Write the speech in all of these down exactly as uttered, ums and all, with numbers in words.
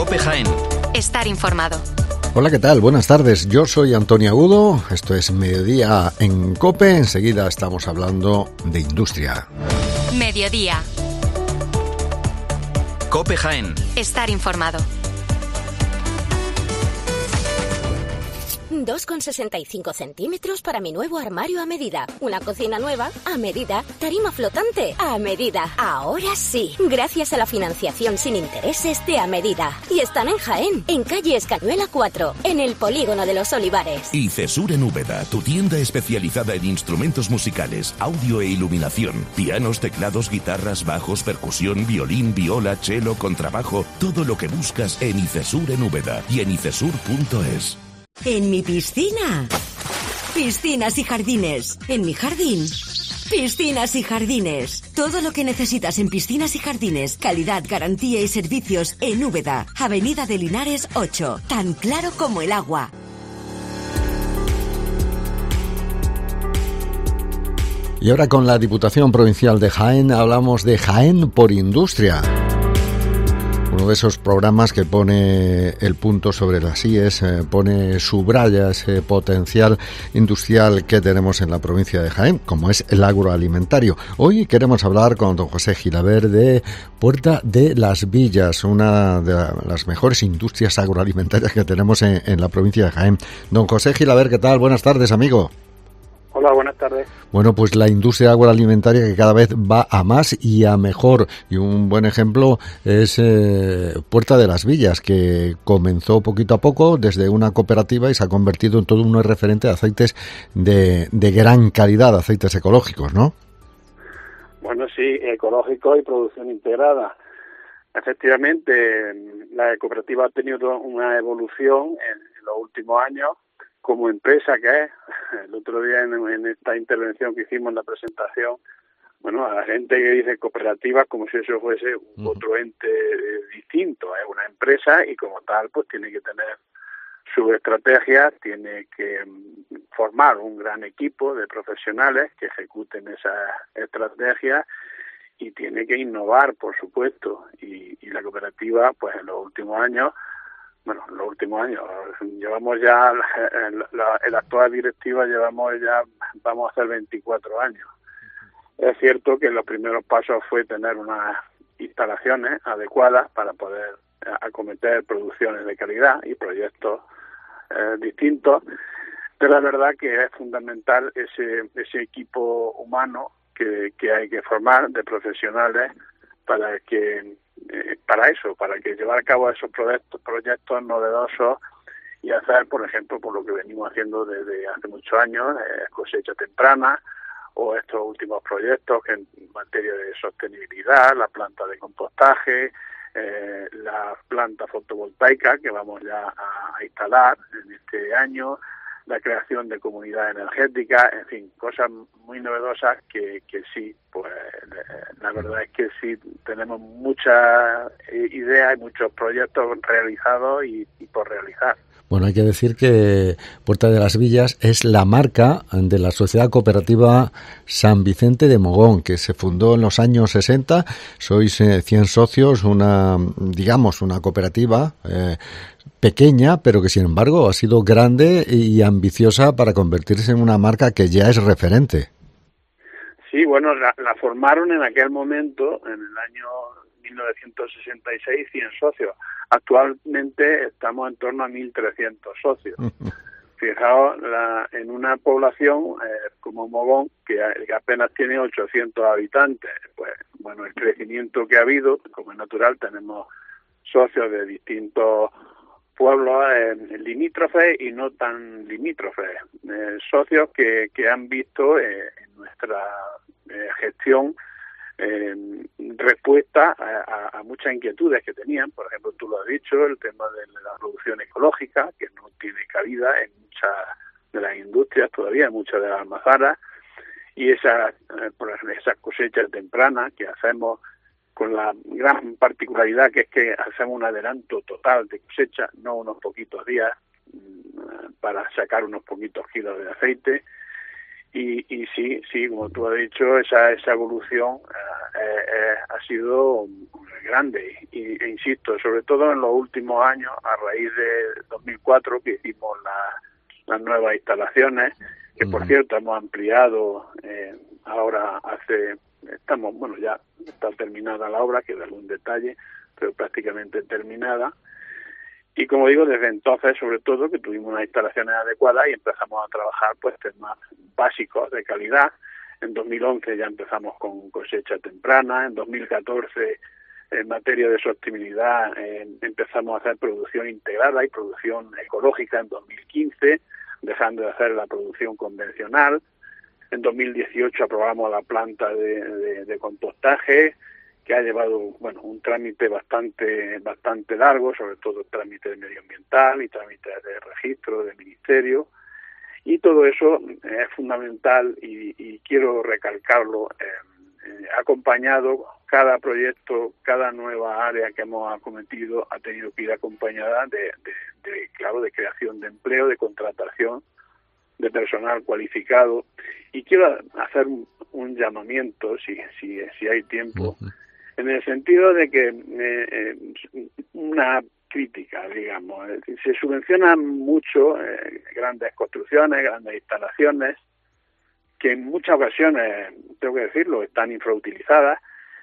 COPE Jaén. Estar informado. Hola, ¿qué tal? Buenas tardes. Yo soy Antonio Agudo. Esto es Mediodía en COPE. Enseguida estamos hablando de industria. Mediodía. COPE Jaén. Estar informado. dos con sesenta y cinco centímetros para mi nuevo armario a medida. Una cocina nueva a medida. Tarima flotante a medida. Ahora sí, gracias a la financiación sin intereses de A Medida. Y están en Jaén, en calle Escañuela cuatro, en el Polígono de los Olivares. ICESUR en Úbeda, tu tienda especializada en instrumentos musicales, audio e iluminación, pianos, teclados, guitarras, bajos, percusión, violín, viola, cello, contrabajo, todo lo que buscas en ICESUR en Úbeda y en icesur punto es. En mi piscina. Piscinas y jardines. En mi jardín. Piscinas y jardines. Todo lo que necesitas en piscinas y jardines. Calidad, garantía y servicios en Úbeda. Avenida de Linares ocho. Tan claro como el agua. Y ahora con la Diputación Provincial de Jaén hablamos de Jaén por Industria. Uno de esos programas que pone el punto sobre las íes, eh, pone subraya ese potencial industrial que tenemos en la provincia de Jaén, como es el agroalimentario. Hoy queremos hablar con don José Gilaber de Puerta de las Villas, una de las mejores industrias agroalimentarias que tenemos en, en la provincia de Jaén. Don José Gilaber, ¿qué tal? Buenas tardes, amigo. Hola, buenas tardes. Bueno, pues la industria agroalimentaria que cada vez va a más y a mejor. Y un buen ejemplo es eh, Puerta de las Villas, que comenzó poquito a poco desde una cooperativa y se ha convertido en todo un referente de aceites de, de gran calidad, aceites ecológicos, ¿no? Bueno, sí, ecológico y producción integrada. Efectivamente, la cooperativa ha tenido una evolución en, en los últimos años. Como empresa que es, el otro día en, en esta intervención que hicimos en la presentación, bueno, a la gente que dice cooperativa como si eso fuese uh-huh. otro ente distinto, es una empresa y como tal pues tiene que tener sus estrategias, tiene que formar un gran equipo de profesionales que ejecuten esas estrategias y tiene que innovar, por supuesto, y, y la cooperativa pues en los últimos años Bueno, en los últimos años, llevamos ya, en la, en la actual directiva llevamos ya, vamos a hacer veinticuatro años. Es cierto que los primeros pasos fue tener unas instalaciones adecuadas para poder acometer producciones de calidad y proyectos eh, distintos, pero la verdad que es fundamental ese, ese equipo humano que, que hay que formar de profesionales para que Eh, para eso, para que llevar a cabo esos proyectos, proyectos novedosos y hacer, por ejemplo, por lo que venimos haciendo desde hace muchos años, eh, cosecha temprana o estos últimos proyectos que en materia de sostenibilidad, la planta de compostaje, eh, la planta fotovoltaica que vamos ya a instalar en este año, la creación de comunidades energéticas, en fin, cosas muy novedosas que, que sí, pues la verdad es que sí tenemos muchas ideas y muchos proyectos realizados y, y por realizar. Bueno, hay que decir que Puerta de las Villas es la marca de la Sociedad Cooperativa San Vicente de Mogón, que se fundó en los años sesenta. Sois eh, cien socios, una, digamos, una cooperativa eh, pequeña, pero que sin embargo ha sido grande y ambiciosa para convertirse en una marca que ya es referente. Sí, bueno, la, la formaron en aquel momento, en el año mil novecientos sesenta y seis, cien socios. Actualmente estamos en torno a mil trescientos socios. Fijaos, la, en una población eh, como Mogón, que, que apenas tiene ochocientos habitantes, pues bueno, el crecimiento que ha habido, como es natural, tenemos socios de distintos pueblos eh, limítrofes y no tan limítrofes, eh, socios que, que han visto eh, en nuestra eh, gestión eh, respuesta a, a, a muchas inquietudes que tenían. Por ejemplo, tú lo has dicho, el tema de la producción ecológica, que no tiene cabida en muchas de las industrias todavía, en muchas de las almazaras, y esas, eh, por ejemplo, esas cosechas tempranas que hacemos con la gran particularidad que es que hacemos un adelanto total de cosecha, no unos poquitos días, para sacar unos poquitos kilos de aceite. Y, y sí, sí, como tú has dicho, esa esa evolución eh, eh, ha sido grande y, e insisto, sobre todo en los últimos años, a raíz de dos mil cuatro que hicimos la, las nuevas instalaciones, que por cierto hemos ampliado eh, ahora hace, estamos, bueno, ya está terminada la obra, queda algún detalle, pero prácticamente terminada. Y como digo, desde entonces, sobre todo, que tuvimos unas instalaciones adecuadas y empezamos a trabajar pues temas básicos de calidad. En dos mil once ya empezamos con cosecha temprana, en dos mil catorce en materia de sostenibilidad eh, empezamos a hacer producción integrada y producción ecológica en dos mil quince, dejando de hacer la producción convencional. En dos mil dieciocho aprobamos la planta de, de, de compostaje, que ha llevado bueno un trámite bastante bastante largo, sobre todo trámite medioambiental y trámites de registro del ministerio, y todo eso es fundamental y, y quiero recalcarlo, eh, eh, acompañado, cada proyecto, cada nueva área que hemos acometido ha tenido que ir acompañada de, de, de claro, de creación de empleo, de contratación de personal cualificado, y quiero hacer un, un llamamiento, si, si, si hay tiempo, uh-huh. en el sentido de que eh, eh, una crítica, digamos, es decir, se subvencionan mucho eh, grandes construcciones, grandes instalaciones, que en muchas ocasiones, tengo que decirlo, están infrautilizadas,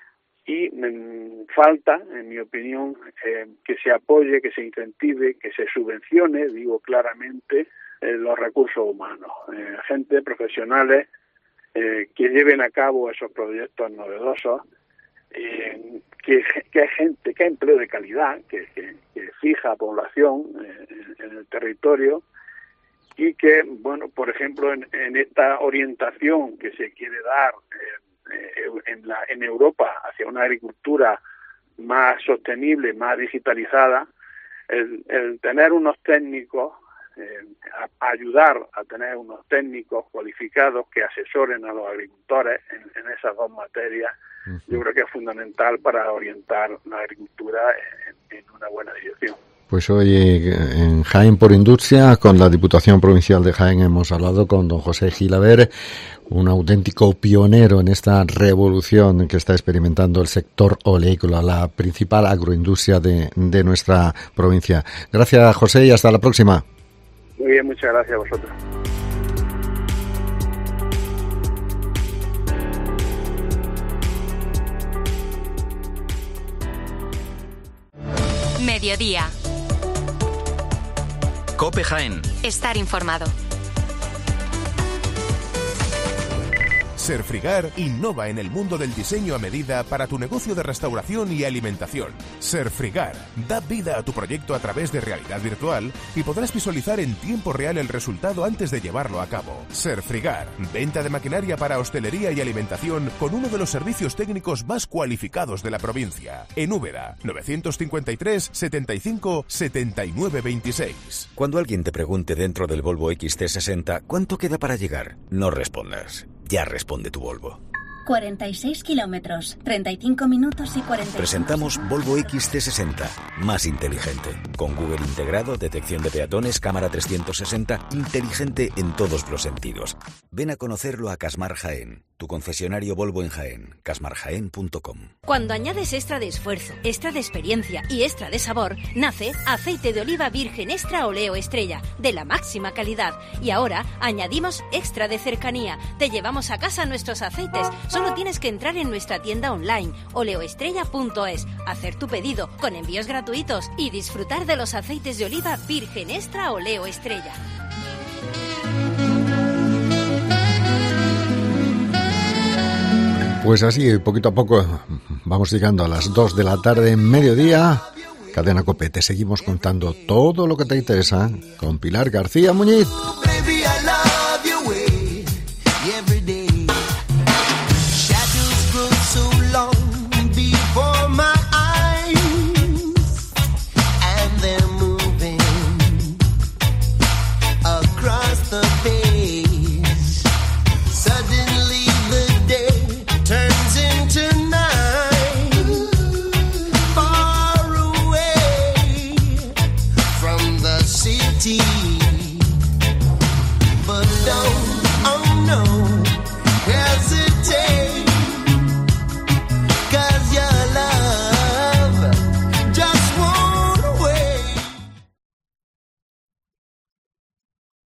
y mm, falta, en mi opinión, eh, que se apoye, que se incentive, que se subvencione, digo claramente, eh, los recursos humanos, eh, gente, profesionales, eh, que lleven a cabo esos proyectos novedosos, eh, que, que hay gente, que hay empleo de calidad, que, que, que fija población eh, en, en el territorio, y que, bueno, por ejemplo, en, en esta orientación que se quiere dar eh, eh, en, la, en Europa hacia una agricultura más sostenible, más digitalizada, el, el tener unos técnicos, eh, a, ayudar a tener unos técnicos cualificados que asesoren a los agricultores en, en esas dos materias, uh-huh. yo creo que es fundamental para orientar la agricultura en, en una buena dirección. Pues hoy en Jaén por Industria, con la Diputación Provincial de Jaén, hemos hablado con don José Gilaber, un auténtico pionero en esta revolución que está experimentando el sector oleícola, la principal agroindustria de, de nuestra provincia. Gracias, José, y hasta la próxima. Muy bien, muchas gracias a vosotros. Mediodía. COPE Jaén. Estar informado. Serfrigar innova en el mundo del diseño a medida para tu negocio de restauración y alimentación. Serfrigar da vida a tu proyecto a través de realidad virtual y podrás visualizar en tiempo real el resultado antes de llevarlo a cabo. Serfrigar, venta de maquinaria para hostelería y alimentación con uno de los servicios técnicos más cualificados de la provincia. En Úbeda, novecientos cincuenta y tres, setenta y cinco, setenta y nueve veintiséis. Cuando alguien te pregunte dentro del Volvo X C sesenta ¿cuánto queda para llegar? No respondas. Ya responde tu Volvo. cuarenta y seis kilómetros, treinta y cinco minutos y cuarenta y cinco. Presentamos Volvo X C sesenta, más inteligente. Con Google integrado, detección de peatones, cámara trescientos sesenta, inteligente en todos los sentidos. Ven a conocerlo a Casmar Jaén, tu concesionario Volvo en Jaén, casmar jaén punto com. Cuando añades extra de esfuerzo, extra de experiencia y extra de sabor, nace aceite de oliva virgen extra oleo estrella, de la máxima calidad. Y ahora añadimos extra de cercanía. Te llevamos a casa nuestros aceites. Solo tienes que entrar en nuestra tienda online, oleoestrella punto es, hacer tu pedido con envíos gratuitos y disfrutar de los aceites de oliva virgen extra oleo estrella. Pues así, poquito a poco, vamos llegando a las dos de la tarde, en mediodía. Cadena COPE, te seguimos contando todo lo que te interesa con Pilar García Muñiz.